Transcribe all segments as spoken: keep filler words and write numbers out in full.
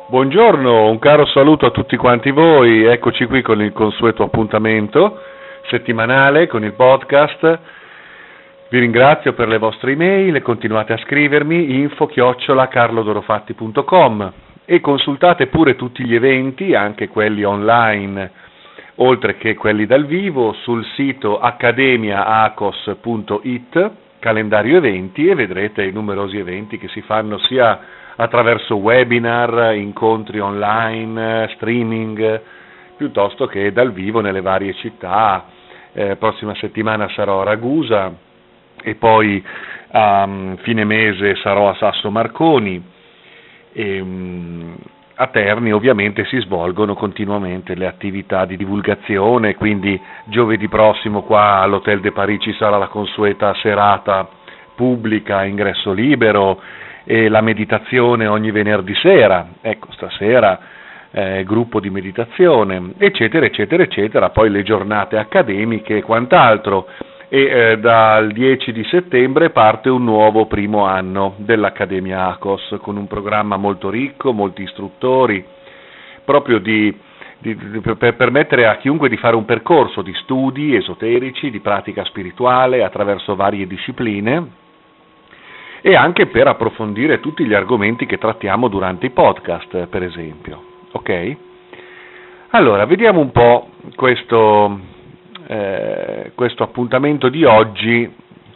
Buongiorno, un caro saluto a tutti quanti voi, eccoci qui con il consueto appuntamento settimanale con il podcast. Vi ringrazio per le vostre email, continuate a scrivermi info chiocciola carlodorofatti punto com e consultate pure tutti gli eventi, anche quelli online, oltre che quelli dal vivo, sul sito accademia acos punto it, calendario eventi, e vedrete i numerosi eventi che si fanno sia attraverso webinar, incontri online, streaming, piuttosto che dal vivo nelle varie città. Eh, prossima settimana sarò a Ragusa e poi a um, fine mese sarò a Sasso Marconi e um, a Terni ovviamente si svolgono continuamente le attività di divulgazione, quindi giovedì prossimo qua all'Hotel de Paris ci sarà la consueta serata pubblica, ingresso libero, e la meditazione ogni venerdì sera, ecco stasera eh, gruppo di meditazione, eccetera eccetera eccetera, poi le giornate accademiche e quant'altro, e eh, dal dieci di settembre parte un nuovo primo anno dell'Accademia Acos con un programma molto ricco, molti istruttori, proprio di, di, di, per permettere a chiunque di fare un percorso di studi esoterici, di pratica spirituale attraverso varie discipline, e anche per approfondire tutti gli argomenti che trattiamo durante i podcast, per esempio. Ok? Allora, vediamo un po' questo, eh, questo appuntamento di oggi.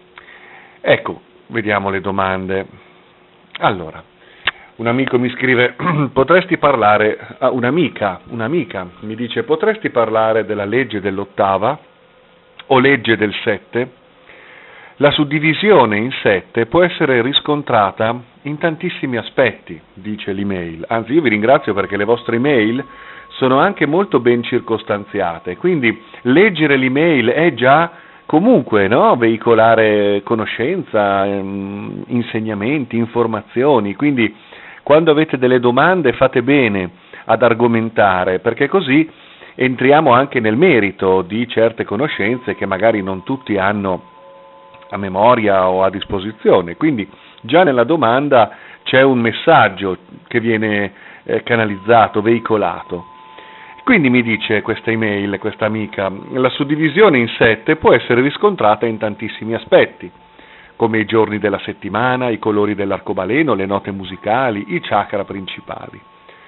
Ecco, vediamo le domande. Allora, un amico mi scrive, potresti parlare, ah, un'amica, un'amica mi dice, potresti parlare della legge dell'ottava o legge del sette? La suddivisione in sette può essere riscontrata in tantissimi aspetti, dice l'email. Anzi, io vi ringrazio perché le vostre email sono anche molto ben circostanziate, quindi leggere l'email è già comunque, no? Veicolare conoscenza, ehm, insegnamenti, informazioni, quindi quando avete delle domande fate bene ad argomentare, perché così entriamo anche nel merito di certe conoscenze che magari non tutti hanno a memoria o a disposizione, quindi già nella domanda c'è un messaggio che viene eh, canalizzato, veicolato. Quindi mi dice questa email, questa amica, la suddivisione in sette può essere riscontrata in tantissimi aspetti, come i giorni della settimana, i colori dell'arcobaleno, le note musicali, i chakra principali.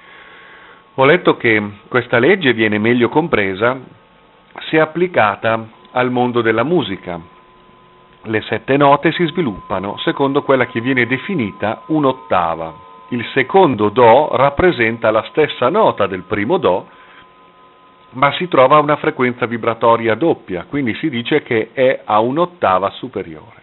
Ho letto che questa legge viene meglio compresa se applicata al mondo della musica. Le sette note si sviluppano secondo quella che viene definita un'ottava. Il secondo Do rappresenta la stessa nota del primo Do, ma si trova a una frequenza vibratoria doppia, quindi si dice che è a un'ottava superiore.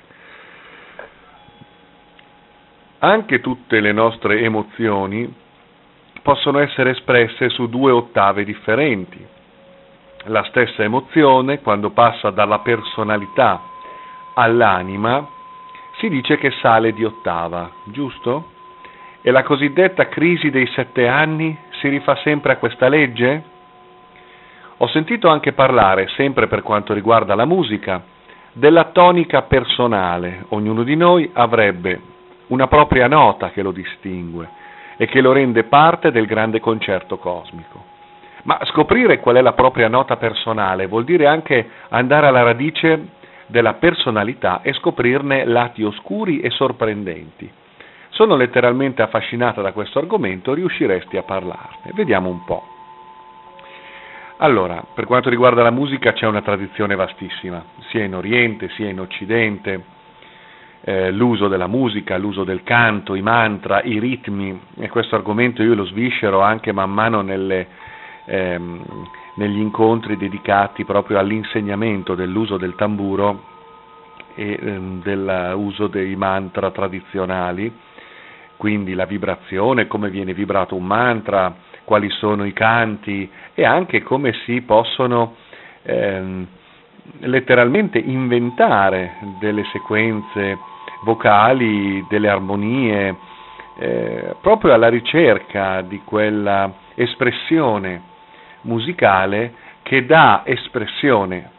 Anche tutte le nostre emozioni possono essere espresse su due ottave differenti. La stessa emozione, quando passa dalla personalità all'anima, si dice che sale di ottava, giusto? E la cosiddetta crisi dei sette anni si rifà sempre a questa legge? Ho sentito anche parlare, sempre per quanto riguarda la musica, della tonica personale. Ognuno di noi avrebbe una propria nota che lo distingue e che lo rende parte del grande concerto cosmico. Ma scoprire qual è la propria nota personale vuol dire anche andare alla radice della personalità e scoprirne lati oscuri e sorprendenti. Sono letteralmente affascinata da questo argomento, riusciresti a parlarne? Vediamo un po'. Allora, per quanto riguarda la musica c'è una tradizione vastissima, sia in Oriente sia in Occidente, eh, l'uso della musica, l'uso del canto, i mantra, i ritmi, e questo argomento io lo sviscero anche man mano nelle, ehm, negli incontri dedicati proprio all'insegnamento dell'uso del tamburo e ehm, dell'uso dei mantra tradizionali, quindi la vibrazione, come viene vibrato un mantra, quali sono i canti e anche come si possono ehm, letteralmente inventare delle sequenze vocali, delle armonie, eh, proprio alla ricerca di quella espressione musicale che dà espressione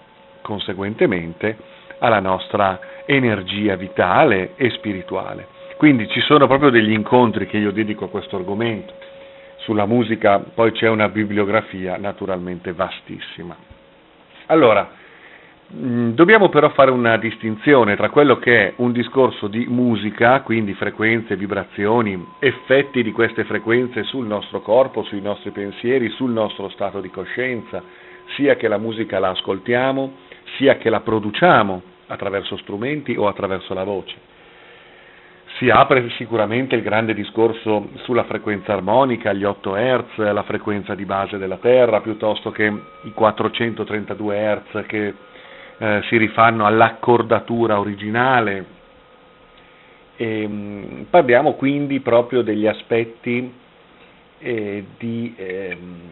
conseguentemente alla nostra energia vitale e spirituale. Quindi ci sono proprio degli incontri che io dedico a questo argomento. Sulla musica poi c'è una bibliografia naturalmente vastissima. Allora, mh, dobbiamo però fare una distinzione tra quello che è un discorso di musica, quindi frequenze, vibrazioni, effetti di queste frequenze sul nostro corpo, sui nostri pensieri, sul nostro stato di coscienza, sia che la musica la ascoltiamo, sia che la produciamo attraverso strumenti o attraverso la voce. Si apre sicuramente il grande discorso sulla frequenza armonica, gli otto hertz, la frequenza di base della Terra, piuttosto che i quattrocentotrentadue hertz che eh, si rifanno all'accordatura originale. E, mh, parliamo quindi proprio degli aspetti eh, di eh,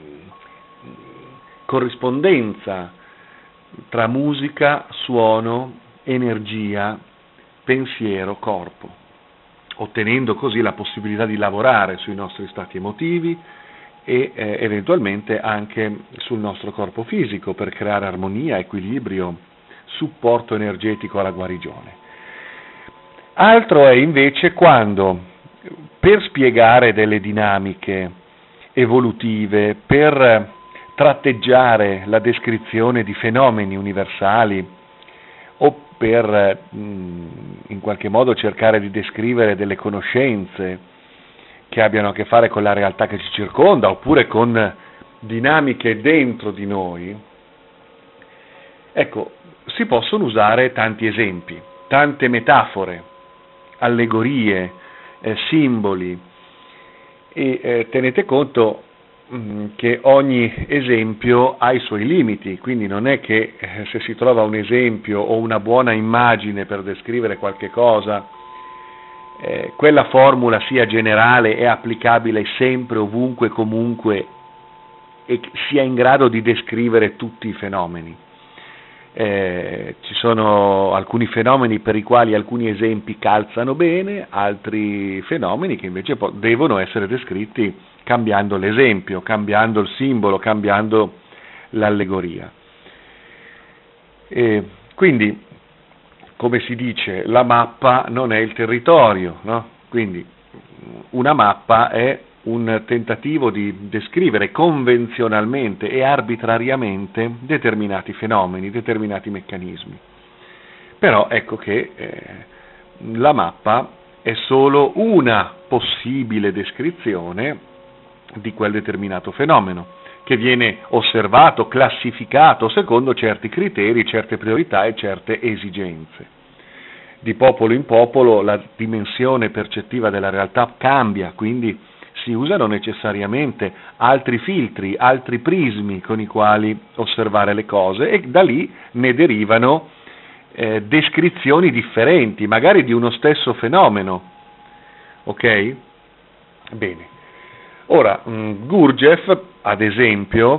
corrispondenza tra musica, suono, energia, pensiero, corpo, ottenendo così la possibilità di lavorare sui nostri stati emotivi e eh, eventualmente anche sul nostro corpo fisico per creare armonia, equilibrio, supporto energetico alla guarigione. Altro è invece quando, per spiegare delle dinamiche evolutive, per tratteggiare la descrizione di fenomeni universali o per mh, in qualche modo cercare di descrivere delle conoscenze che abbiano a che fare con la realtà che ci circonda oppure con dinamiche dentro di noi, ecco, si possono usare tanti esempi, tante metafore, allegorie, eh, simboli e eh, tenete conto che ogni esempio ha i suoi limiti, quindi non è che eh, se si trova un esempio o una buona immagine per descrivere qualche cosa, eh, quella formula sia generale e applicabile sempre, ovunque, comunque e sia in grado di descrivere tutti i fenomeni. Eh, ci sono alcuni fenomeni per i quali alcuni esempi calzano bene, altri fenomeni che invece po- devono essere descritti cambiando l'esempio, cambiando il simbolo, cambiando l'allegoria. E quindi, come si dice, la mappa non è il territorio, no? Quindi una mappa è un tentativo di descrivere convenzionalmente e arbitrariamente determinati fenomeni, determinati meccanismi. Però ecco che eh, la mappa è solo una possibile descrizione di quel determinato fenomeno, che viene osservato, classificato secondo certi criteri, certe priorità e certe esigenze. Di popolo in popolo la dimensione percettiva della realtà cambia, quindi si usano necessariamente altri filtri, altri prismi con i quali osservare le cose e da lì ne derivano eh, descrizioni differenti, magari di uno stesso fenomeno. Ok? Bene. Ora, mh, Gurdjieff, ad esempio,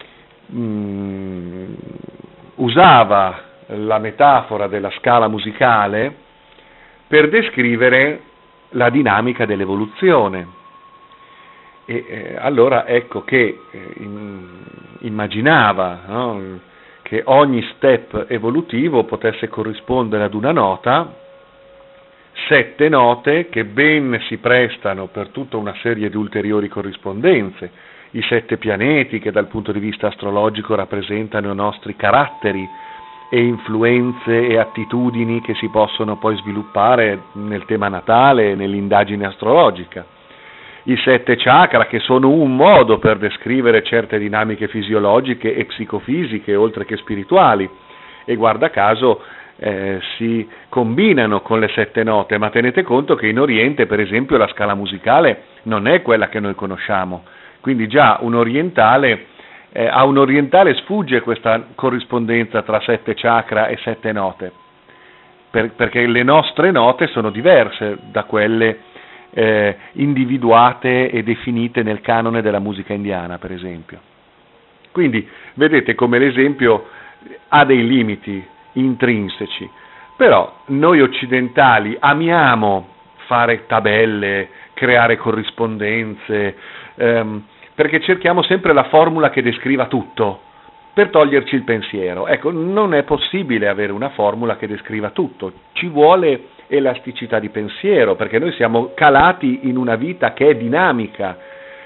mh, usava la metafora della scala musicale per descrivere la dinamica dell'evoluzione. E eh, allora ecco che eh, in, immaginava, no, che ogni step evolutivo potesse corrispondere ad una nota, sette note che ben si prestano per tutta una serie di ulteriori corrispondenze, i sette pianeti che dal punto di vista astrologico rappresentano i nostri caratteri e influenze e attitudini che si possono poi sviluppare nel tema natale e nell'indagine astrologica. I sette chakra che sono un modo per descrivere certe dinamiche fisiologiche e psicofisiche oltre che spirituali e guarda caso eh, si combinano con le sette note, ma tenete conto che in Oriente per esempio la scala musicale non è quella che noi conosciamo, quindi già un orientale eh, a un orientale sfugge questa corrispondenza tra sette chakra e sette note, per, perché le nostre note sono diverse da quelle Eh, individuate e definite nel canone della musica indiana, per esempio. Quindi vedete come l'esempio ha dei limiti intrinseci, però noi occidentali amiamo fare tabelle, creare corrispondenze, ehm, perché cerchiamo sempre la formula che descriva tutto, per toglierci il pensiero. Ecco, non è possibile avere una formula che descriva tutto, ci vuole elasticità di pensiero, perché noi siamo calati in una vita che è dinamica,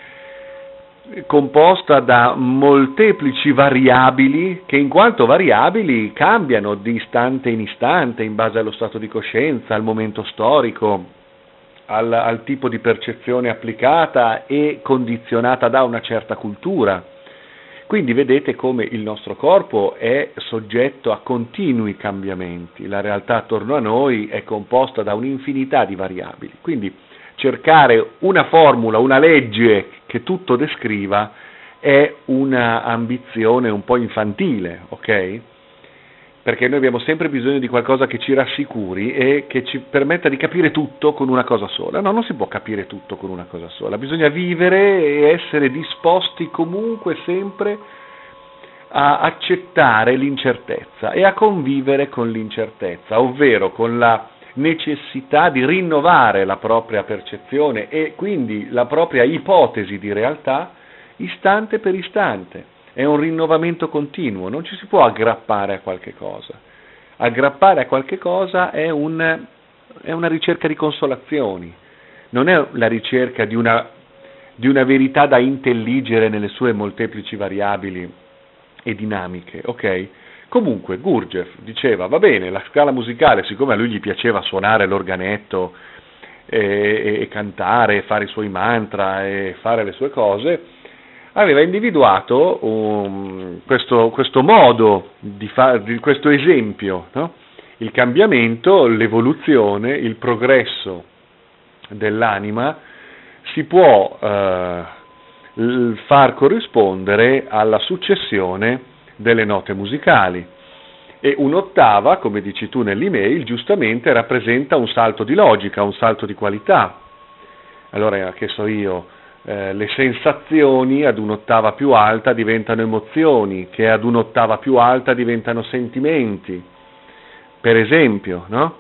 composta da molteplici variabili che in quanto variabili cambiano di istante in istante in base allo stato di coscienza, al momento storico, al, al tipo di percezione applicata e condizionata da una certa cultura. Quindi vedete come il nostro corpo è soggetto a continui cambiamenti, la realtà attorno a noi è composta da un'infinità di variabili, quindi cercare una formula, una legge che tutto descriva è una ambizione un po' infantile, ok? Perché noi abbiamo sempre bisogno di qualcosa che ci rassicuri e che ci permetta di capire tutto con una cosa sola. No, non si può capire tutto con una cosa sola, bisogna vivere e essere disposti comunque sempre a accettare l'incertezza e a convivere con l'incertezza, ovvero con la necessità di rinnovare la propria percezione e quindi la propria ipotesi di realtà istante per istante. È un rinnovamento continuo, non ci si può aggrappare a qualche cosa. Aggrappare a qualche cosa è, un, è una ricerca di consolazioni, non è la ricerca di una, di una verità da intelligere nelle sue molteplici variabili e dinamiche, ok? Comunque Gurdjieff diceva, va bene, la scala musicale, siccome a lui gli piaceva suonare l'organetto e, e, e cantare, fare i suoi mantra e fare le sue cose, aveva individuato um, questo, questo modo, di fare, di questo esempio, no? Il cambiamento, l'evoluzione, il progresso dell'anima si può eh, far corrispondere alla successione delle note musicali e un'ottava, come dici tu nell'email, giustamente rappresenta un salto di logica, un salto di qualità. Allora, che so io, eh, le sensazioni ad un'ottava più alta diventano emozioni, che ad un'ottava più alta diventano sentimenti, per esempio, no?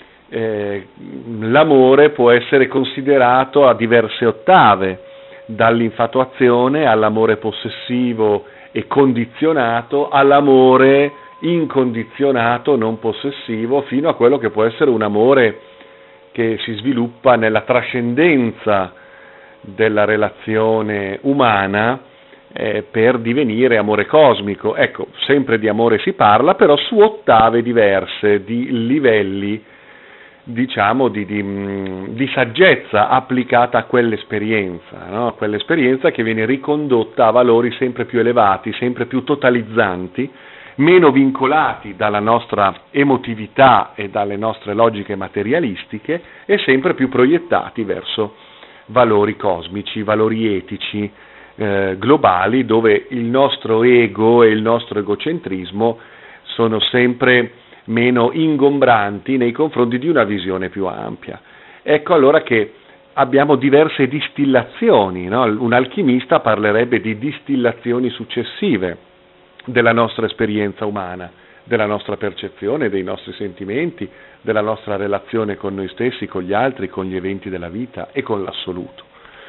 Eh, l'amore può essere considerato a diverse ottave, dall'infatuazione all'amore possessivo e condizionato all'amore incondizionato, non possessivo, fino a quello che può essere un amore che si sviluppa nella trascendenza della relazione umana eh, per divenire amore cosmico. Ecco, sempre di amore si parla, però su ottave diverse, di livelli, diciamo, di, di, di saggezza applicata a quell'esperienza, no? A quell'esperienza che viene ricondotta a valori sempre più elevati, sempre più totalizzanti, meno vincolati dalla nostra emotività e dalle nostre logiche materialistiche e sempre più proiettati verso valori cosmici, valori etici, eh, globali, dove il nostro ego e il nostro egocentrismo sono sempre meno ingombranti nei confronti di una visione più ampia. Ecco allora che abbiamo diverse distillazioni, no? Un alchimista parlerebbe di distillazioni successive della nostra esperienza umana, della nostra percezione, dei nostri sentimenti, della nostra relazione con noi stessi, con gli altri, con gli eventi della vita e con l'assoluto.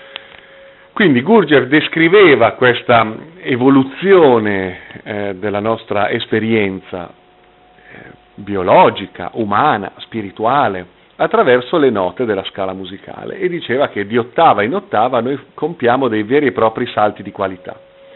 Quindi Gurdjieff descriveva questa evoluzione eh, della nostra esperienza eh, biologica, umana, spirituale, attraverso le note della scala musicale e diceva che di ottava in ottava noi compiamo dei veri e propri salti di qualità.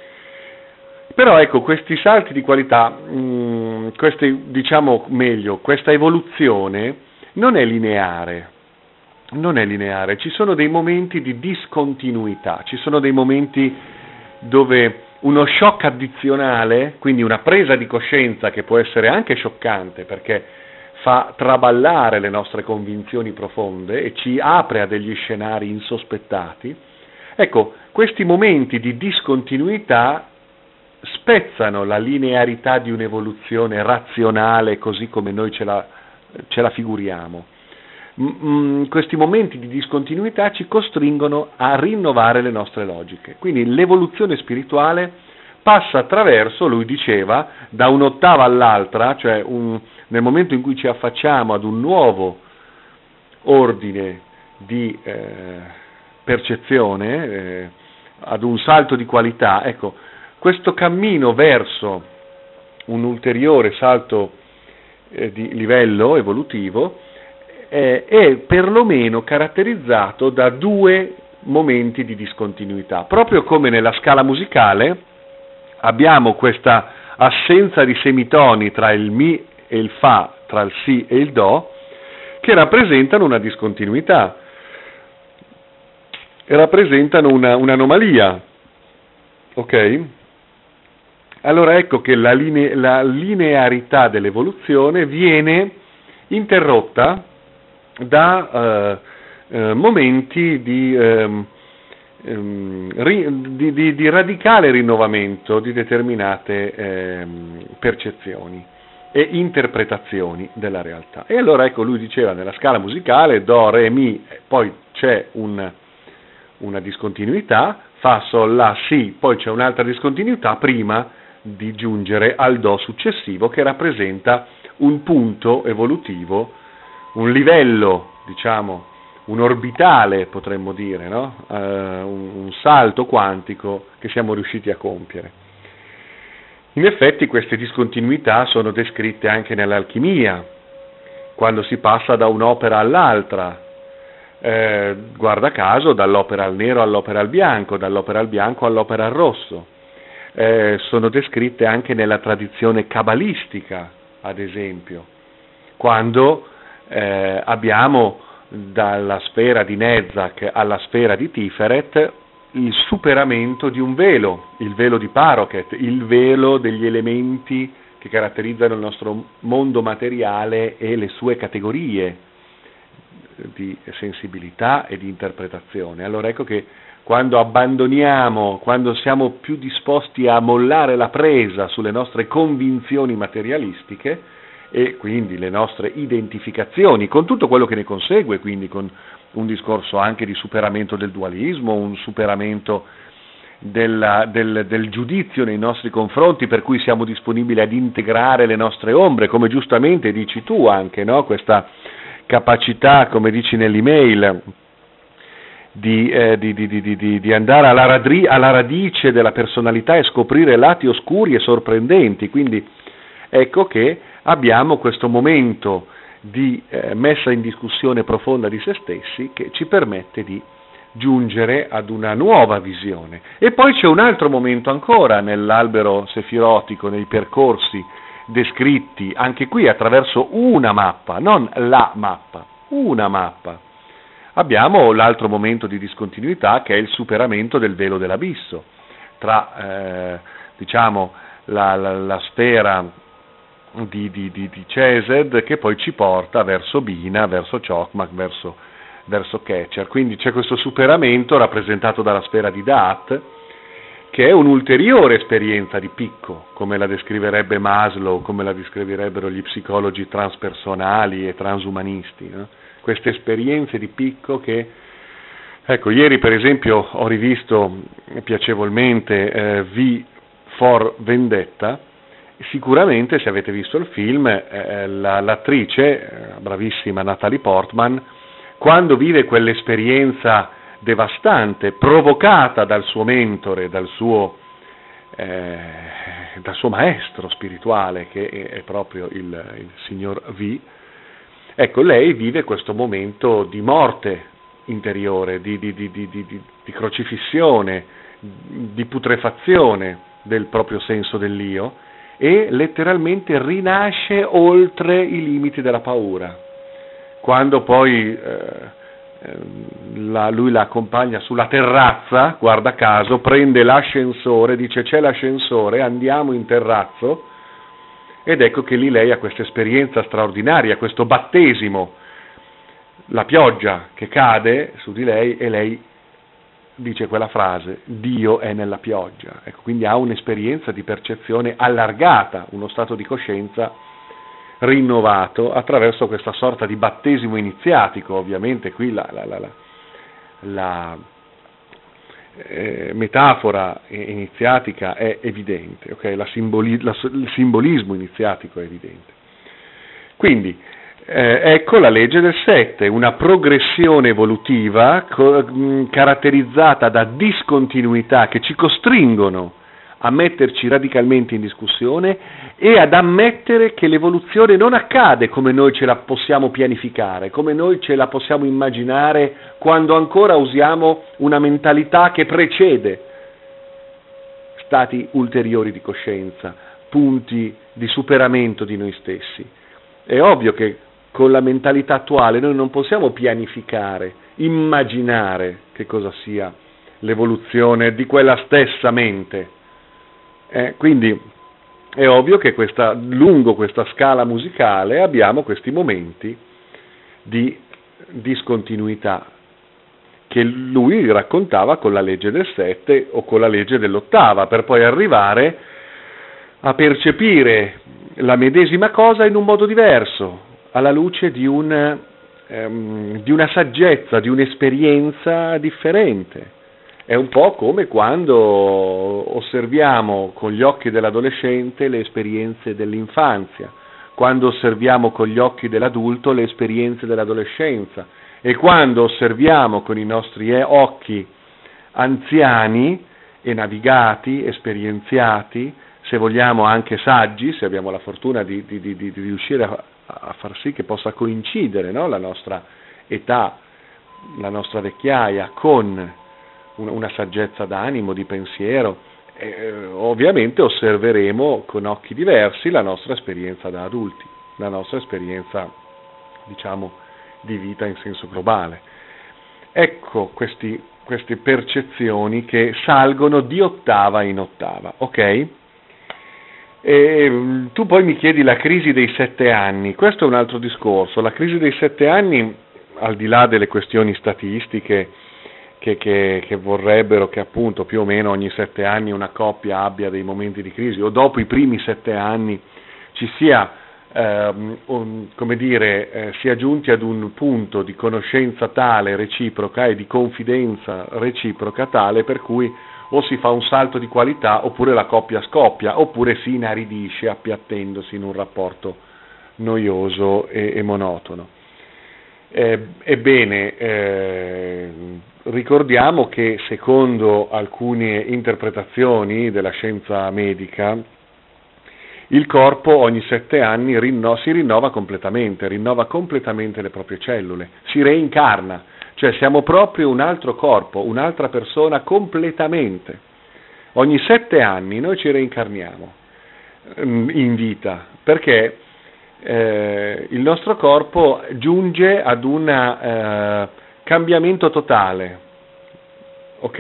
Però ecco, questi salti di qualità, mh, queste, diciamo meglio, questa evoluzione non è lineare, non è lineare, ci sono dei momenti di discontinuità, ci sono dei momenti dove uno shock addizionale, quindi una presa di coscienza che può essere anche scioccante perché fa traballare le nostre convinzioni profonde e ci apre a degli scenari insospettati, ecco, questi momenti di discontinuità spezzano la linearità di un'evoluzione razionale così come noi ce la, ce la figuriamo. Mm, questi momenti di discontinuità ci costringono a rinnovare le nostre logiche. Quindi l'evoluzione spirituale passa attraverso, lui diceva, da un'ottava all'altra, cioè un, nel momento in cui ci affacciamo ad un nuovo ordine di eh, percezione, eh, ad un salto di qualità, ecco, questo cammino verso un ulteriore salto eh, di livello evolutivo eh, è perlomeno caratterizzato da due momenti di discontinuità. Proprio come nella scala musicale abbiamo questa assenza di semitoni tra il Mi e il Fa, tra il Si e il Do, che rappresentano una discontinuità, rappresentano una, un'anomalia. Ok? Allora ecco che la, linea, la linearità dell'evoluzione viene interrotta da eh, eh, momenti di, eh, di, di, di radicale rinnovamento di determinate eh, percezioni e interpretazioni della realtà. E allora ecco, lui diceva nella scala musicale Do, Re, Mi, poi c'è un, una discontinuità, Fa, Sol, La, Si, poi c'è un'altra discontinuità prima di giungere al Do successivo, che rappresenta un punto evolutivo, un livello, diciamo, un orbitale, potremmo dire, no? uh, un, un salto quantico che siamo riusciti a compiere. In effetti queste discontinuità sono descritte anche nell'alchimia, quando si passa da un'opera all'altra, eh, guarda caso dall'opera al nero all'opera al bianco, dall'opera al bianco all'opera al rosso. Eh, sono descritte anche nella tradizione cabalistica, ad esempio, quando eh, abbiamo dalla sfera di Nezzach alla sfera di Tiferet il superamento di un velo, il velo di Parochet, il velo degli elementi che caratterizzano il nostro mondo materiale e le sue categorie di sensibilità e di interpretazione. Allora ecco che quando abbandoniamo, quando siamo più disposti a mollare la presa sulle nostre convinzioni materialistiche e quindi le nostre identificazioni, con tutto quello che ne consegue, quindi con un discorso anche di superamento del dualismo, un superamento della, del, del giudizio nei nostri confronti, per cui siamo disponibili ad integrare le nostre ombre, come giustamente dici tu anche, no? Questa capacità, come dici nell'email, Di, eh, di, di, di, di, di andare alla, radri, alla radice della personalità e scoprire lati oscuri e sorprendenti. Quindi ecco che abbiamo questo momento di eh, messa in discussione profonda di se stessi che ci permette di giungere ad una nuova visione. E poi c'è un altro momento ancora nell'albero sefirotico, nei percorsi descritti anche qui attraverso una mappa, non la mappa, una mappa. Abbiamo l'altro momento di discontinuità che è il superamento del velo dell'abisso tra eh, diciamo la, la, la sfera di, di, di, di Chesed che poi ci porta verso Bina, verso Chokmak, verso, verso Ketcher. Quindi c'è questo superamento rappresentato dalla sfera di Da'at, che è un'ulteriore esperienza di picco, come la descriverebbe Maslow, come la descriverebbero gli psicologi transpersonali e transumanisti, no? Queste esperienze di picco che, ecco, ieri per esempio ho rivisto piacevolmente eh, V for Vendetta. Sicuramente se avete visto il film, eh, la, l'attrice, eh, bravissima Natalie Portman, quando vive quell'esperienza devastante, provocata dal suo mentore, dal suo, eh, dal suo maestro spirituale, che è, è proprio il, il signor V, ecco, lei vive questo momento di morte interiore, di, di, di, di, di, di crocifissione, di putrefazione del proprio senso dell'io e letteralmente rinasce oltre i limiti della paura. Quando poi eh, la, lui la accompagna sulla terrazza, guarda caso, prende l'ascensore, dice c'è l'ascensore, andiamo in terrazzo. Ed ecco che lì lei ha questa esperienza straordinaria, questo battesimo, la pioggia che cade su di lei e lei dice quella frase, Dio è nella pioggia. Ecco, quindi ha un'esperienza di percezione allargata, uno stato di coscienza rinnovato attraverso questa sorta di battesimo iniziatico. Ovviamente qui la, la, la, la, la Eh, metafora iniziatica è evidente, okay? la simboli- la, il simbolismo iniziatico è evidente. Quindi eh, ecco la legge del sette, una progressione evolutiva co- mh, caratterizzata da discontinuità che ci costringono a metterci radicalmente in discussione e ad ammettere che l'evoluzione non accade come noi ce la possiamo pianificare, come noi ce la possiamo immaginare quando ancora usiamo una mentalità che precede stati ulteriori di coscienza, punti di superamento di noi stessi. È ovvio che con la mentalità attuale noi non possiamo pianificare, immaginare che cosa sia l'evoluzione di quella stessa mente. Eh, quindi è ovvio che questa, lungo questa scala musicale abbiamo questi momenti di discontinuità che lui raccontava con la legge del sette o con la legge dell'ottava, per poi arrivare a percepire la medesima cosa in un modo diverso, alla luce di, un, ehm, di una saggezza, di un'esperienza differente. È un po' come quando osserviamo con gli occhi dell'adolescente le esperienze dell'infanzia, quando osserviamo con gli occhi dell'adulto le esperienze dell'adolescenza e quando osserviamo con i nostri occhi anziani e navigati, esperienziati, se vogliamo anche saggi, se abbiamo la fortuna di, di, di, di riuscire a, a far sì che possa coincidere, no? La nostra età, la nostra vecchiaia con una saggezza d'animo, di pensiero, eh, ovviamente osserveremo con occhi diversi la nostra esperienza da adulti, la nostra esperienza, diciamo, di vita in senso globale. Ecco questi, queste percezioni che salgono di ottava in ottava, ok? E tu poi mi chiedi la crisi dei sette anni, questo è un altro discorso. La crisi dei sette anni, al di là delle questioni statistiche, Che, che, che vorrebbero che appunto più o meno ogni sette anni una coppia abbia dei momenti di crisi o dopo i primi sette anni ci sia, ehm, un, come dire, eh, sia giunti ad un punto di conoscenza tale, reciproca e di confidenza reciproca tale per cui o si fa un salto di qualità oppure la coppia scoppia oppure si inaridisce appiattendosi in un rapporto noioso e, e monotono. Eh, ebbene, eh, ricordiamo che secondo alcune interpretazioni della scienza medica il corpo ogni sette anni rinno- si rinnova completamente, rinnova completamente le proprie cellule, si reincarna, cioè siamo proprio un altro corpo, un'altra persona completamente. Ogni sette anni noi ci reincarniamo in vita, perché Eh, il nostro corpo giunge ad un eh, cambiamento totale, ok?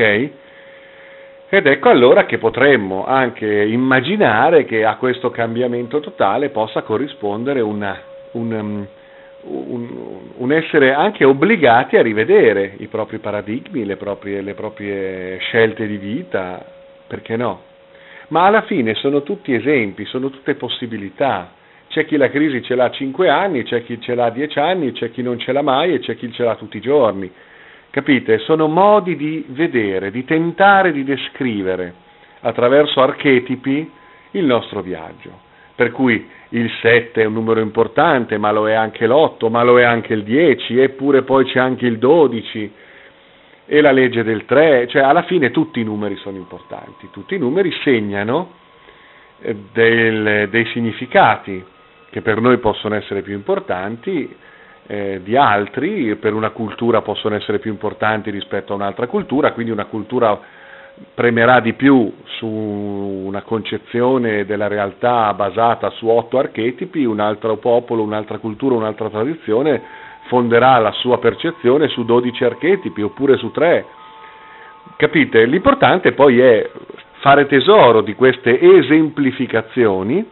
Ed ecco allora che potremmo anche immaginare che a questo cambiamento totale possa corrispondere una, un, un, un essere anche obbligati a rivedere i propri paradigmi, le proprie, le proprie scelte di vita, perché no? Ma alla fine sono tutti esempi, sono tutte possibilità. C'è chi la crisi ce l'ha a cinque anni, c'è chi ce l'ha a dieci anni, c'è chi non ce l'ha mai e c'è chi ce l'ha tutti i giorni. Capite? Sono modi di vedere, di tentare di descrivere attraverso archetipi il nostro viaggio. Per cui il sette è un numero importante, ma lo è anche l'otto, ma lo è anche il dieci, eppure poi c'è anche il dodici e la legge del tre, cioè alla fine tutti i numeri sono importanti, tutti i numeri segnano eh, del, dei significati che per noi possono essere più importanti eh, di altri, per una cultura possono essere più importanti rispetto a un'altra cultura, quindi una cultura premerà di più su una concezione della realtà basata su otto archetipi, un altro popolo, un'altra cultura, un'altra tradizione fonderà la sua percezione su dodici archetipi oppure su tre. Capite? L'importante poi è fare tesoro di queste esemplificazioni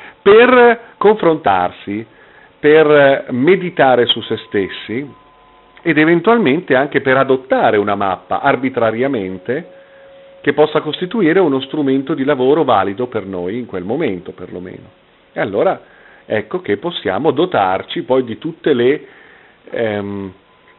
per confrontarsi, per meditare su se stessi ed eventualmente anche per adottare una mappa arbitrariamente che possa costituire uno strumento di lavoro valido per noi in quel momento perlomeno. E allora ecco che possiamo dotarci poi di tutte le ehm,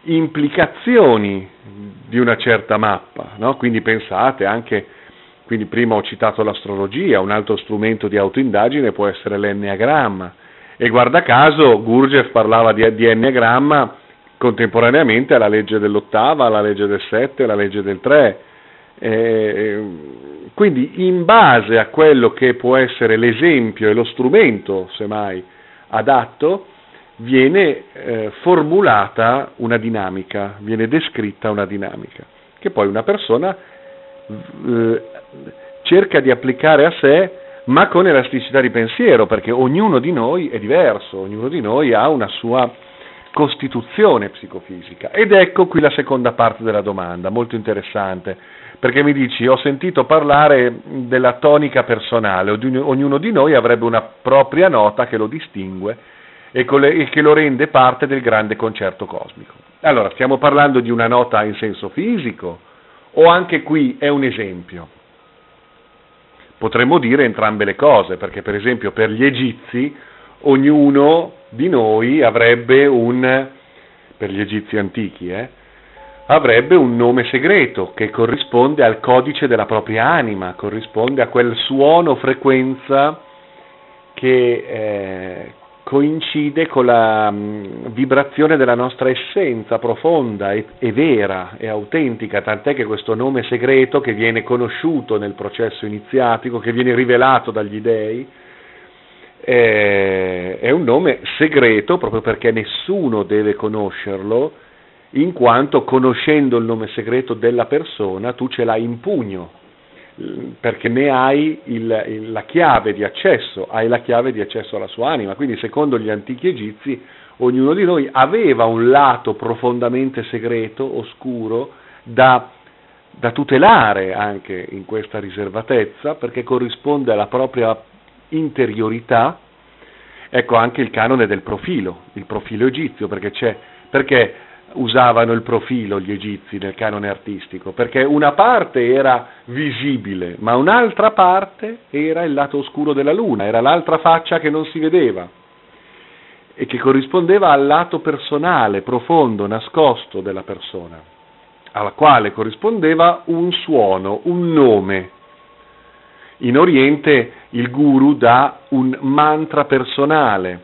implicazioni di una certa mappa, no? Quindi pensate anche, quindi prima ho citato l'astrologia, un altro strumento di autoindagine può essere l'enneagramma, e guarda caso Gurdjieff parlava di, di enneagramma contemporaneamente alla legge dell'ottava, alla legge del sette, alla legge del tre, eh, Quindi in base a quello che può essere l'esempio e lo strumento, semmai, adatto, viene eh, formulata una dinamica, viene descritta una dinamica, che poi una persona eh, cerca di applicare a sé, ma con elasticità di pensiero, perché ognuno di noi è diverso, ognuno di noi ha una sua costituzione psicofisica. Ed ecco qui la seconda parte della domanda, molto interessante, perché mi dici, ho sentito parlare della tonica personale, ognuno di noi avrebbe una propria nota che lo distingue e che lo rende parte del grande concerto cosmico. Allora, stiamo parlando di una nota in senso fisico o anche qui è un esempio? Potremmo dire entrambe le cose, perché per esempio per gli egizi ognuno di noi avrebbe un, per gli egizi antichi, eh, avrebbe un nome segreto che corrisponde al codice della propria anima, corrisponde a quel suono, frequenza che eh, coincide con la mh, vibrazione della nostra essenza profonda e, e vera e autentica, tant'è che questo nome segreto che viene conosciuto nel processo iniziatico, che viene rivelato dagli dei, eh, è un nome segreto proprio perché nessuno deve conoscerlo, in quanto conoscendo il nome segreto della persona tu ce l'hai in pugno, perché ne hai il, il, la chiave di accesso, hai la chiave di accesso alla sua anima. Quindi secondo gli antichi egizi ognuno di noi aveva un lato profondamente segreto, oscuro, da, da tutelare anche in questa riservatezza, perché corrisponde alla propria interiorità. Ecco anche il canone del profilo, il profilo egizio, perché c'è, perché usavano il profilo gli egizi nel canone artistico, perché una parte era visibile, ma un'altra parte era il lato oscuro della luna, era l'altra faccia che non si vedeva e che corrispondeva al lato personale, profondo, nascosto della persona, alla quale corrispondeva un suono, un nome. In Oriente il guru dà un mantra personale.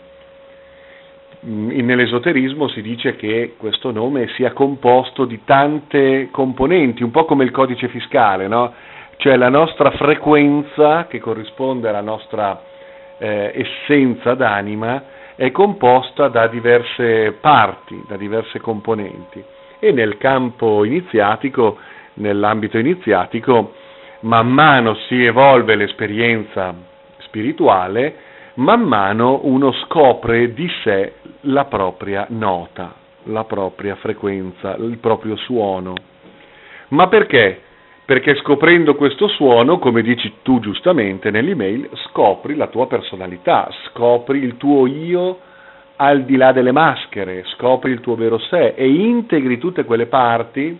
Nell'esoterismo si dice che questo nome sia composto di tante componenti, un po' come il codice fiscale, no? Cioè la nostra frequenza, che corrisponde alla nostra eh, essenza d'anima, è composta da diverse parti, da diverse componenti. E nel campo iniziatico, nell'ambito iniziatico, man mano si evolve l'esperienza spirituale, man mano uno scopre di sé la propria nota, la propria frequenza, il proprio suono. Ma perché? Perché scoprendo questo suono, come dici tu giustamente nell'email, scopri la tua personalità, scopri il tuo io al di là delle maschere, scopri il tuo vero sé e integri tutte quelle parti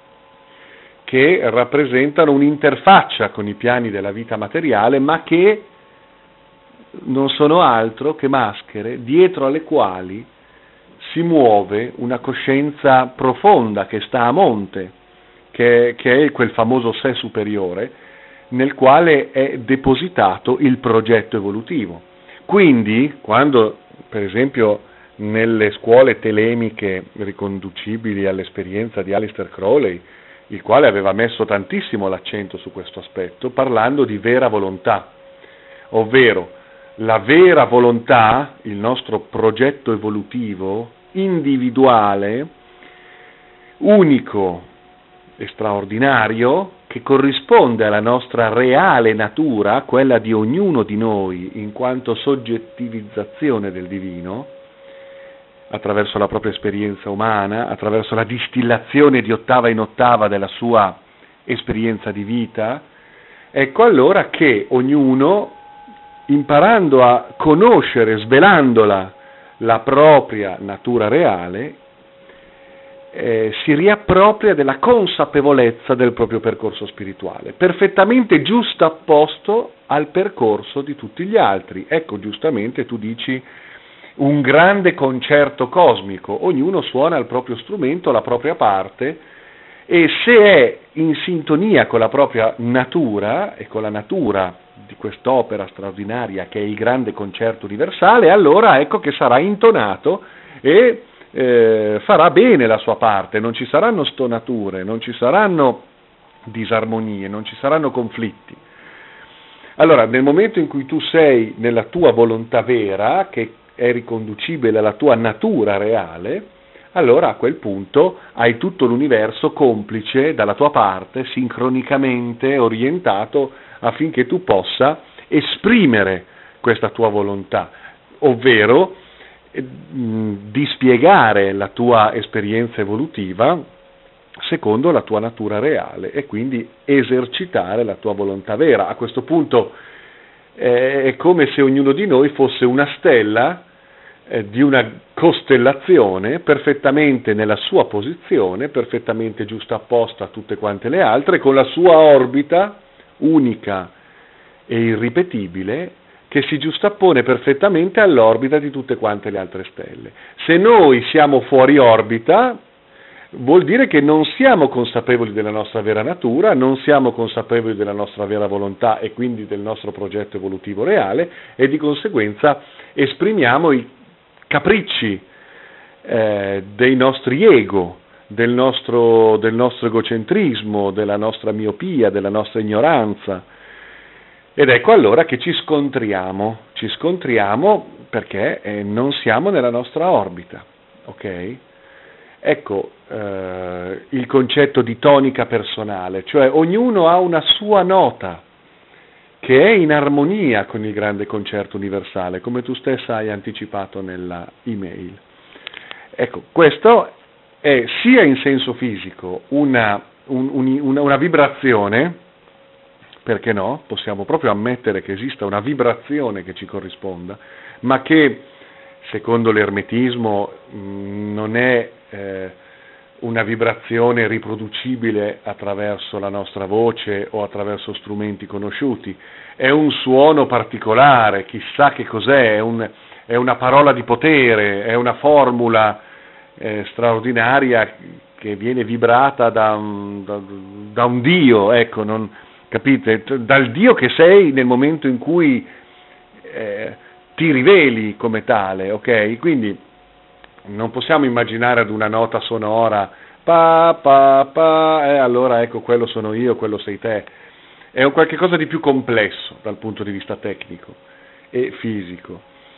che rappresentano un'interfaccia con i piani della vita materiale, ma che non sono altro che maschere dietro alle quali si muove una coscienza profonda che sta a monte, che, che è quel famoso sé superiore nel quale è depositato il progetto evolutivo. Quindi, quando per esempio nelle scuole telemiche riconducibili all'esperienza di Aleister Crowley, il quale aveva messo tantissimo l'accento su questo aspetto, parlando di vera volontà, ovvero la vera volontà, il nostro progetto evolutivo, individuale, unico e straordinario, che corrisponde alla nostra reale natura, quella di ognuno di noi in quanto soggettivizzazione del divino, attraverso la propria esperienza umana, attraverso la distillazione di ottava in ottava della sua esperienza di vita. Ecco allora che ognuno, imparando a conoscere, svelandola, la propria natura reale, eh, si riappropria della consapevolezza del proprio percorso spirituale, perfettamente giustapposto al percorso di tutti gli altri. Ecco, giustamente tu dici un grande concerto cosmico, ognuno suona il proprio strumento, la propria parte, e se è in sintonia con la propria natura e con la natura di quest'opera straordinaria che è il grande concerto universale, allora ecco che sarà intonato e eh, farà bene la sua parte, non ci saranno stonature, non ci saranno disarmonie, non ci saranno conflitti. Allora, nel momento in cui tu sei nella tua volontà vera, che è riconducibile alla tua natura reale, allora a quel punto hai tutto l'universo complice dalla tua parte, sincronicamente orientato affinché tu possa esprimere questa tua volontà, ovvero eh, dispiegare la tua esperienza evolutiva secondo la tua natura reale e quindi esercitare la tua volontà vera. A questo punto eh, è come se ognuno di noi fosse una stella eh, di una costellazione perfettamente nella sua posizione, perfettamente giustapposta a tutte quante le altre, con la sua orbita unica e irripetibile che si giustappone perfettamente all'orbita di tutte quante le altre stelle. Se noi siamo fuori orbita, vuol dire che non siamo consapevoli della nostra vera natura, non siamo consapevoli della nostra vera volontà e quindi del nostro progetto evolutivo reale, e di conseguenza esprimiamo i capricci eh, dei nostri ego, del nostro, del nostro egocentrismo, della nostra miopia, della nostra ignoranza. Ed ecco allora che ci scontriamo, ci scontriamo perché eh, non siamo nella nostra orbita, ok? Ecco eh, il concetto di tonica personale, cioè ognuno ha una sua nota che è in armonia con il grande concerto universale, come tu stessa hai anticipato nella email. Ecco, questo è sia in senso fisico una, un, un, una, una vibrazione, perché no? Possiamo proprio ammettere che esista una vibrazione che ci corrisponda, ma che secondo l'ermetismo mh, non è eh, una vibrazione riproducibile attraverso la nostra voce o attraverso strumenti conosciuti, è un suono particolare, chissà che cos'è, è, un, è una parola di potere, è una formula eh, straordinaria che viene vibrata da un, da, da un Dio, ecco, non, capite? Dal Dio che sei nel momento in cui eh, ti riveli come tale, ok? Quindi non possiamo immaginare ad una nota sonora pa pa pa e eh, allora ecco quello sono io, quello sei te. È un qualche cosa di più complesso dal punto di vista tecnico e fisico.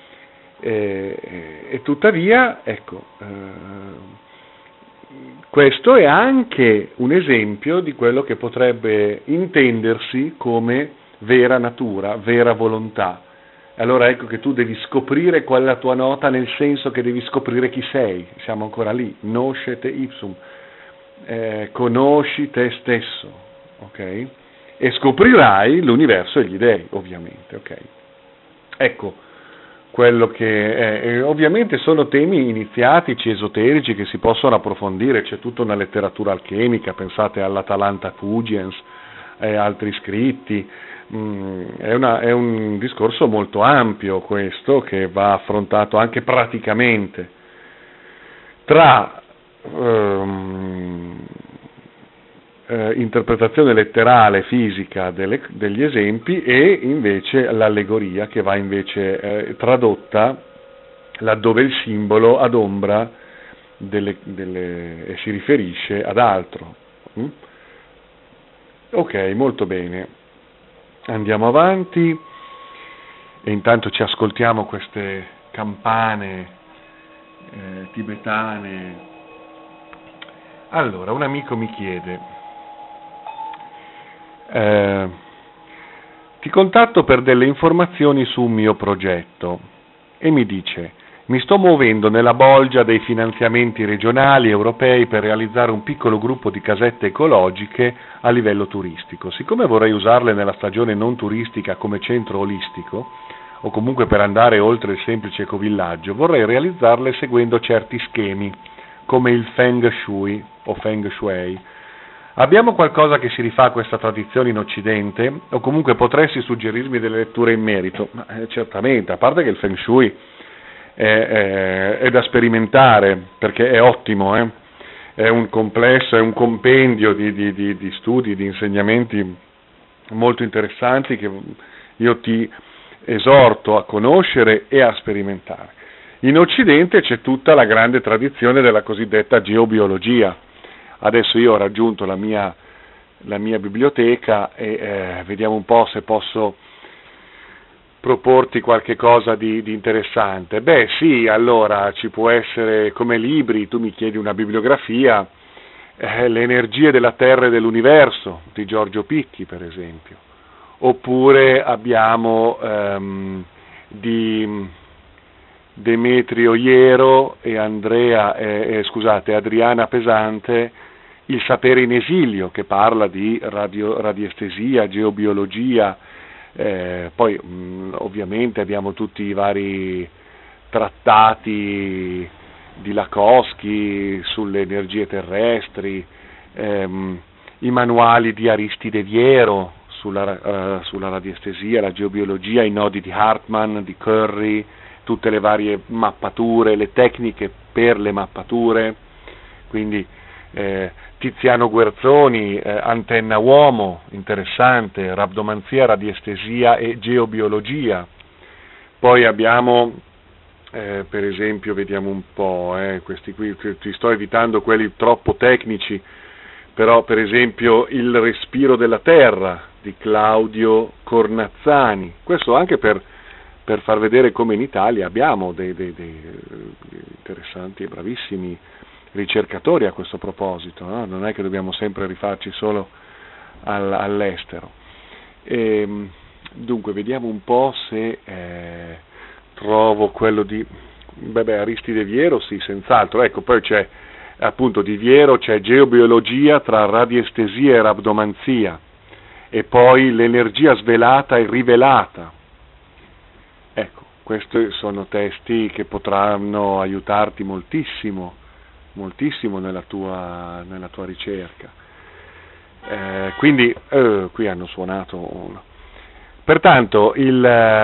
E, e tuttavia, ecco, eh, questo è anche un esempio di quello che potrebbe intendersi come vera natura, vera volontà. Allora ecco che tu devi scoprire qual è la tua nota, nel senso che devi scoprire chi sei, siamo ancora lì, noscete ipsum, eh, conosci te stesso, ok? E scoprirai l'universo e gli dei, ovviamente, ok? Ecco, quello che è, e ovviamente sono temi iniziatici, esoterici, che si possono approfondire, c'è tutta una letteratura alchemica, pensate all'Atalanta Fugiens e altri scritti. È, una, è un discorso molto ampio questo, che va affrontato anche praticamente tra ehm, eh, interpretazione letterale fisica delle, degli esempi e invece l'allegoria, che va invece eh, tradotta laddove il simbolo adombra delle, delle, e si riferisce ad altro. Mm? Ok, molto bene. Andiamo avanti e intanto ci ascoltiamo queste campane eh, tibetane. Allora, un amico mi chiede, eh, ti contatto per delle informazioni su un mio progetto, e mi dice: mi sto muovendo nella bolgia dei finanziamenti regionali europei per realizzare un piccolo gruppo di casette ecologiche a livello turistico. Siccome vorrei usarle nella stagione non turistica come centro olistico, o comunque per andare oltre il semplice ecovillaggio, vorrei realizzarle seguendo certi schemi, come il Feng Shui o Feng Shui. Abbiamo qualcosa che si rifà a questa tradizione in Occidente? O comunque potresti suggerirmi delle letture in merito? Ma, eh, certamente, a parte che il Feng Shui È, è, è da sperimentare, perché è ottimo, eh? È un complesso, è un compendio di, di, di, di studi, di insegnamenti molto interessanti che io ti esorto a conoscere e a sperimentare. In Occidente c'è tutta la grande tradizione della cosiddetta geobiologia. Adesso io ho raggiunto la mia la mia biblioteca e eh, vediamo un po' se posso proporti qualche cosa di, di interessante. Beh sì, allora ci può essere come libri, tu mi chiedi una bibliografia, eh, Le energie della Terra e dell'universo di Giorgio Picchi per esempio, oppure abbiamo ehm, di Demetrio Iero e Andrea, eh, eh, scusate, Adriana Pesante, Il sapere in esilio, che parla di radio, radiestesia, geobiologia. Eh, poi mh, ovviamente abbiamo tutti i vari trattati di Lakosky sulle energie terrestri, ehm, i manuali di Aristide Viero sulla, uh, sulla radiestesia, la geobiologia, i nodi di Hartmann, di Curry, tutte le varie mappature, le tecniche per le mappature, quindi eh, Tiziano Guerzoni, eh, Antenna Uomo, interessante, Rabdomanzia, Radiestesia e Geobiologia. Poi abbiamo, eh, per esempio, vediamo un po', eh, questi qui, ti sto evitando quelli troppo tecnici, però per esempio Il respiro della terra di Claudio Cornazzani, questo anche per, per far vedere come in Italia abbiamo dei, dei, dei interessanti e bravissimi ricercatori a questo proposito, no? Non è che dobbiamo sempre rifarci solo al, all'estero. E, dunque vediamo un po' se eh, trovo quello di beh, beh, Aristide Viero, sì, senz'altro. Ecco, poi c'è appunto di Viero, c'è Geobiologia tra radiestesia e rabdomanzia, e poi l'energia svelata e rivelata. Ecco, questi sono testi che potranno aiutarti moltissimo moltissimo nella tua, nella tua ricerca. Eh, quindi eh, qui hanno suonato uno. Pertanto il,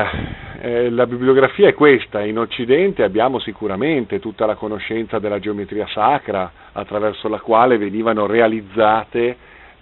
eh, la bibliografia è questa. In Occidente abbiamo sicuramente tutta la conoscenza della geometria sacra, attraverso la quale venivano realizzate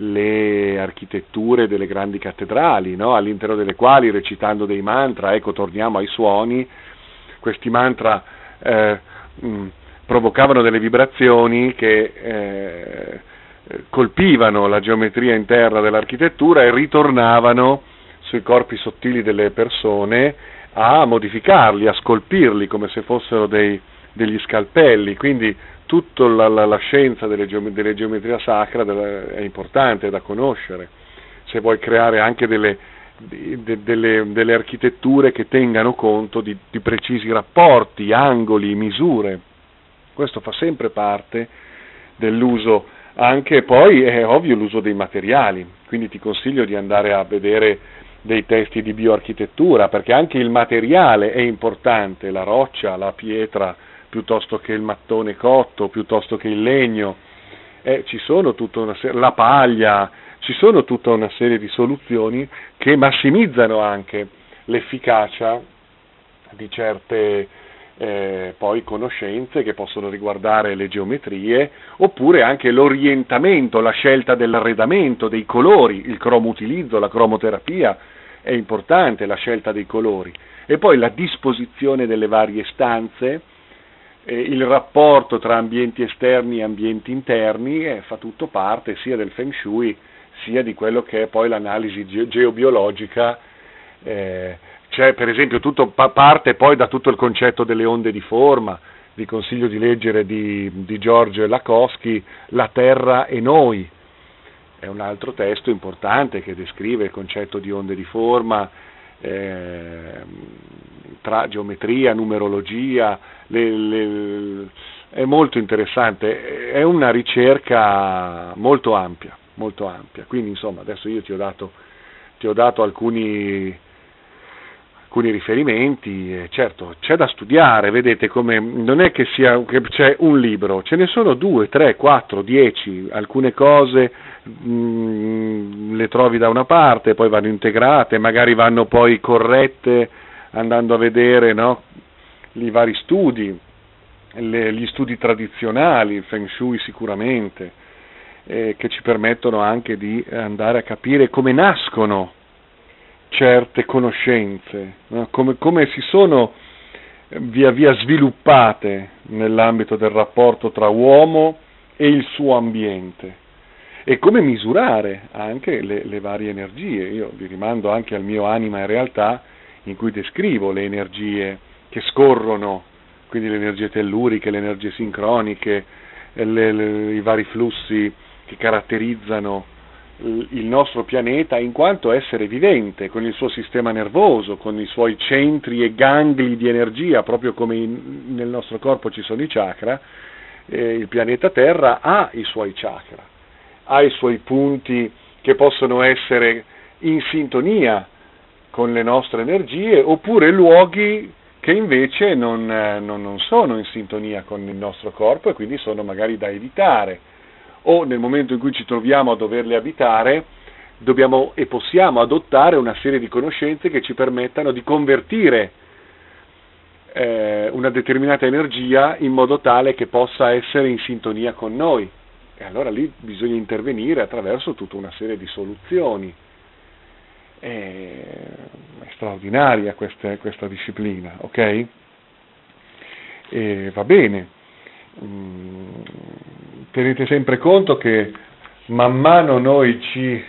le architetture delle grandi cattedrali, no? All'interno delle quali, recitando dei mantra, ecco, torniamo ai suoni, questi mantra eh, mh, provocavano delle vibrazioni che eh, colpivano la geometria interna dell'architettura e ritornavano sui corpi sottili delle persone a modificarli, a scolpirli come se fossero dei, degli scalpelli. Quindi tutta la, la, la scienza delle, geom- delle geometria sacra della, è importante, è da conoscere, se vuoi creare anche delle, de, delle, delle architetture che tengano conto di, di precisi rapporti, angoli, misure. Questo fa sempre parte dell'uso, anche poi è ovvio l'uso dei materiali, quindi ti consiglio di andare a vedere dei testi di bioarchitettura, perché anche il materiale è importante, la roccia, la pietra, piuttosto che il mattone cotto, piuttosto che il legno, eh, ci sono tutta una serie, la paglia, ci sono tutta una serie di soluzioni che massimizzano anche l'efficacia di certe Eh, poi conoscenze che possono riguardare le geometrie, oppure anche l'orientamento, la scelta dell'arredamento, dei colori, il cromo-utilizzo, la cromoterapia è importante, la scelta dei colori, e poi la disposizione delle varie stanze, eh, il rapporto tra ambienti esterni e ambienti interni, eh, fa tutto parte sia del Feng Shui sia di quello che è poi l'analisi ge- geobiologica. eh, C'è per esempio tutto pa- parte poi da tutto il concetto delle onde di forma. Vi consiglio di leggere di, di George Lakosky La Terra e noi, è un altro testo importante che descrive il concetto di onde di forma, eh, tra geometria, numerologia, le, le, è molto interessante, è una ricerca molto ampia, molto ampia. Quindi insomma adesso io ti ho dato, ti ho dato alcuni alcuni riferimenti, eh, certo c'è da studiare, vedete come non è che sia che c'è un libro, ce ne sono due, tre, quattro, dieci, alcune cose mh, le trovi da una parte, poi vanno integrate, magari vanno poi corrette andando a vedere, no, i vari studi, le, gli studi tradizionali, il Feng Shui sicuramente, eh, che ci permettono anche di andare a capire come nascono certe conoscenze, no? come, come si sono via via sviluppate nell'ambito del rapporto tra uomo e il suo ambiente. e come misurare anche le, le varie energie. Io vi rimando anche al mio Anima e Realtà, in cui descrivo le energie che scorrono, quindi le energie telluriche, le energie sincroniche, le, le, i vari flussi che caratterizzano il nostro pianeta in quanto essere vivente, con il suo sistema nervoso, con i suoi centri e gangli di energia, proprio come in, nel nostro corpo ci sono i chakra. Eh, il pianeta Terra ha i suoi chakra, ha i suoi punti che possono essere in sintonia con le nostre energie, oppure luoghi che invece non, non, non sono in sintonia con il nostro corpo e quindi sono magari da evitare, o nel momento in cui ci troviamo a doverle abitare dobbiamo e possiamo adottare una serie di conoscenze che ci permettano di convertire eh, una determinata energia in modo tale che possa essere in sintonia con noi, e allora lì bisogna intervenire attraverso tutta una serie di soluzioni. È, è straordinaria questa, questa disciplina, ok? E va bene. Mm, tenete sempre conto che man mano noi ci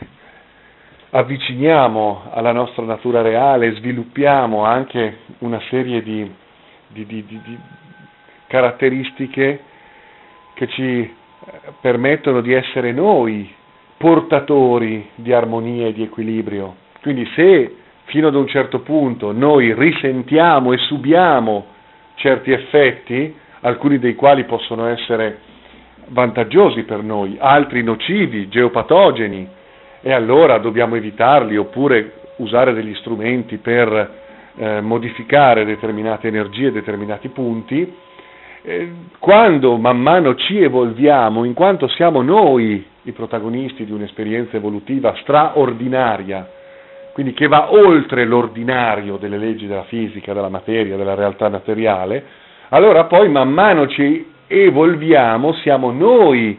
avviciniamo alla nostra natura reale, sviluppiamo anche una serie di, di, di, di, di caratteristiche che ci permettono di essere noi portatori di armonia e di equilibrio. Quindi se fino ad un certo punto noi risentiamo e subiamo certi effetti, alcuni dei quali possono essere vantaggiosi per noi, altri nocivi, geopatogeni, e allora dobbiamo evitarli oppure usare degli strumenti per eh, modificare determinate energie, determinati punti. Eh, quando man mano ci evolviamo, in quanto siamo noi i protagonisti di un'esperienza evolutiva straordinaria, quindi che va oltre l'ordinario delle leggi della fisica, della materia, della realtà materiale, allora poi man mano ci evolviamo, siamo noi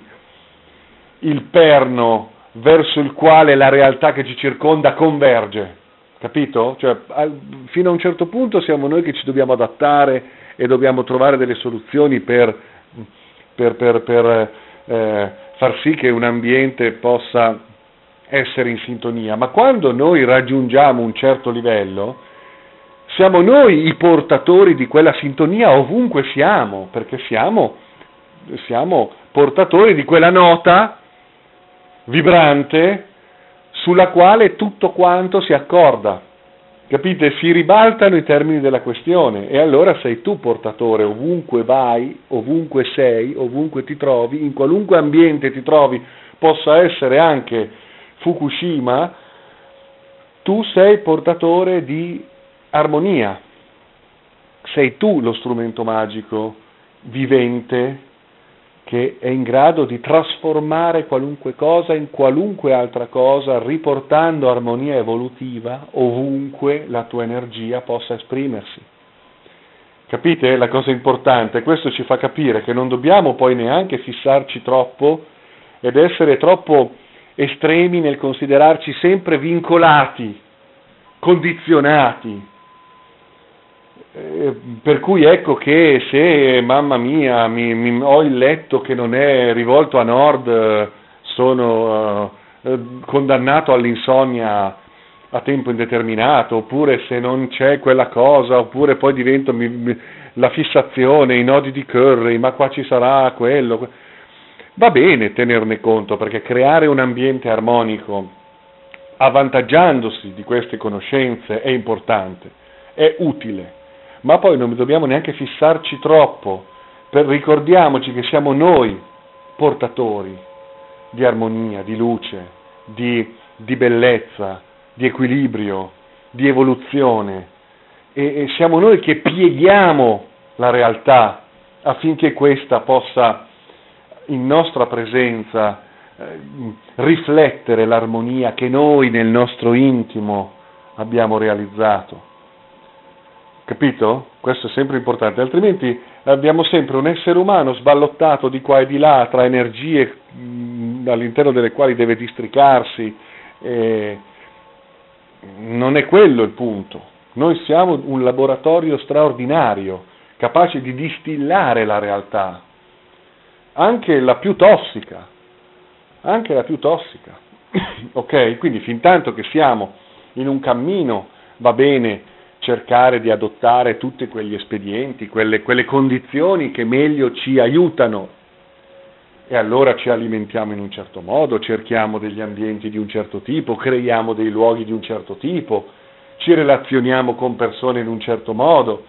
il perno verso il quale la realtà che ci circonda converge, capito? Cioè, fino a un certo punto siamo noi che ci dobbiamo adattare e dobbiamo trovare delle soluzioni per, per, per, per eh, far sì che un ambiente possa essere in sintonia, ma quando noi raggiungiamo un certo livello, siamo noi i portatori di quella sintonia ovunque siamo, perché siamo, siamo portatori di quella nota vibrante sulla quale tutto quanto si accorda. Capite? Si ribaltano i termini della questione e allora sei tu portatore, ovunque vai, ovunque sei, ovunque ti trovi, in qualunque ambiente ti trovi, possa essere anche Fukushima, tu sei portatore di armonia, sei tu lo strumento magico vivente che è in grado di trasformare qualunque cosa in qualunque altra cosa, riportando armonia evolutiva ovunque la tua energia possa esprimersi. Capite? La cosa importante, questo ci fa capire che non dobbiamo poi neanche fissarci troppo ed essere troppo estremi nel considerarci sempre vincolati, condizionati. Eh, per cui ecco che se, mamma mia, mi, mi, ho il letto che non è rivolto a nord, sono eh, condannato all'insonnia a tempo indeterminato, oppure se non c'è quella cosa, oppure poi divento mi, mi, la fissazione, i nodi di Curry, ma qua ci sarà quello. Va bene tenerne conto, perché creare un ambiente armonico avvantaggiandosi di queste conoscenze è importante, è utile. Ma poi non dobbiamo neanche fissarci troppo, per, ricordiamoci che siamo noi portatori di armonia, di luce, di, di bellezza, di equilibrio, di evoluzione, e, e siamo noi che pieghiamo la realtà affinché questa possa, in nostra presenza, eh, riflettere l'armonia che noi nel nostro intimo abbiamo realizzato. Capito? Questo è sempre importante, altrimenti abbiamo sempre un essere umano sballottato di qua e di là tra energie mh, all'interno delle quali deve districarsi. Eh, non è quello il punto. Noi siamo un laboratorio straordinario, capace di distillare la realtà, anche la più tossica, anche la più tossica. Ok? Quindi fin tanto che siamo in un cammino va bene cercare di adottare tutti quegli espedienti, quelle, quelle condizioni che meglio ci aiutano, e allora ci alimentiamo in un certo modo, cerchiamo degli ambienti di un certo tipo, creiamo dei luoghi di un certo tipo, ci relazioniamo con persone in un certo modo,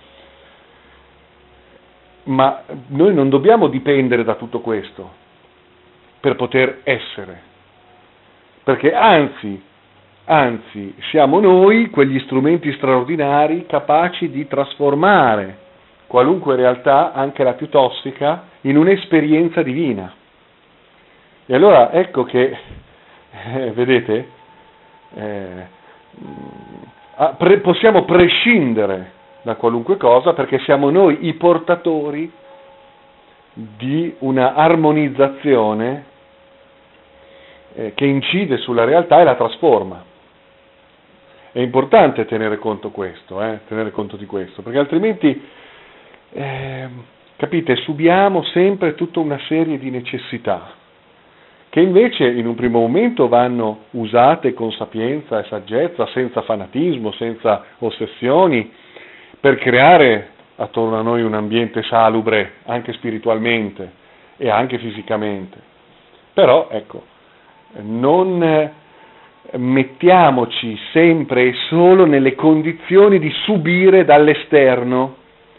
ma noi non dobbiamo dipendere da tutto questo per poter essere, perché anzi, anzi siamo noi quegli strumenti straordinari capaci di trasformare qualunque realtà, anche la più tossica, in un'esperienza divina. E allora ecco che, eh, vedete, eh, pre- possiamo prescindere da qualunque cosa perché siamo noi i portatori di una armonizzazione eh, che incide sulla realtà e la trasforma. È importante tenere conto questo, eh, tenere conto di questo, perché altrimenti, eh, capite, subiamo sempre tutta una serie di necessità che invece in un primo momento vanno usate con sapienza e saggezza, senza fanatismo, senza ossessioni, per creare attorno a noi un ambiente salubre anche spiritualmente e anche fisicamente. Però, ecco, non mettiamoci sempre e solo nelle condizioni di subire dall'esterno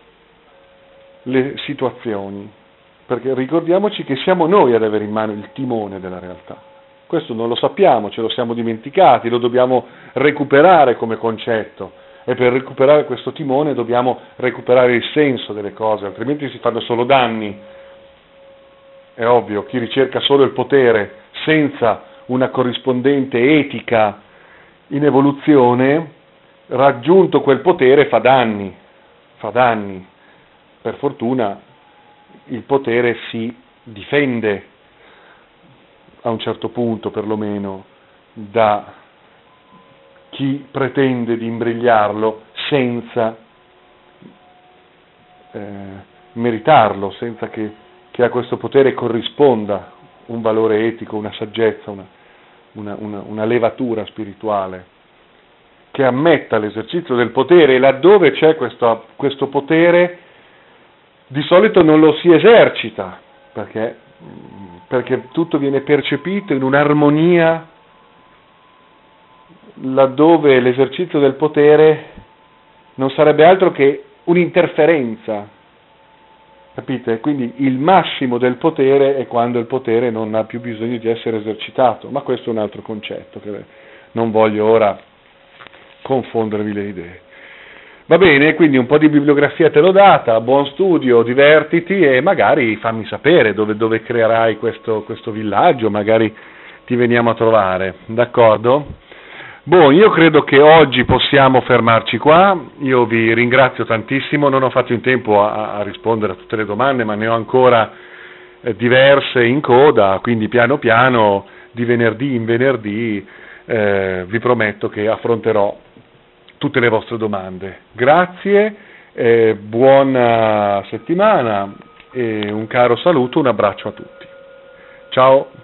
le situazioni, perché ricordiamoci che siamo noi ad avere in mano il timone della realtà. Questo non lo sappiamo, ce lo siamo dimenticati, lo dobbiamo recuperare come concetto, e per recuperare questo timone dobbiamo recuperare il senso delle cose, altrimenti si fanno solo danni. È ovvio, chi ricerca solo il potere senza una corrispondente etica in evoluzione, raggiunto quel potere fa danni, fa danni. Per fortuna il potere si difende a un certo punto perlomeno da chi pretende di imbrigliarlo senza eh, meritarlo, senza che, che a questo potere corrisponda un valore etico, una saggezza, una, una, una, una levatura spirituale che ammetta l'esercizio del potere, e laddove c'è questo, questo potere di solito non lo si esercita, perché, perché tutto viene percepito in un'armonia laddove l'esercizio del potere non sarebbe altro che un'interferenza, capite? Quindi il massimo del potere è quando il potere non ha più bisogno di essere esercitato, ma questo è un altro concetto che non voglio ora confondervi le idee. Va bene, quindi un po' di bibliografia te l'ho data, buon studio, divertiti e magari fammi sapere dove, dove creerai questo, questo villaggio, magari ti veniamo a trovare, d'accordo? Boh, io credo che oggi possiamo fermarci qua, io vi ringrazio tantissimo, non ho fatto in tempo a, a rispondere a tutte le domande, ma ne ho ancora eh, diverse in coda, quindi piano piano, di venerdì in venerdì, eh, vi prometto che affronterò tutte le vostre domande. Grazie, eh, buona settimana e un caro saluto, un abbraccio a tutti. Ciao!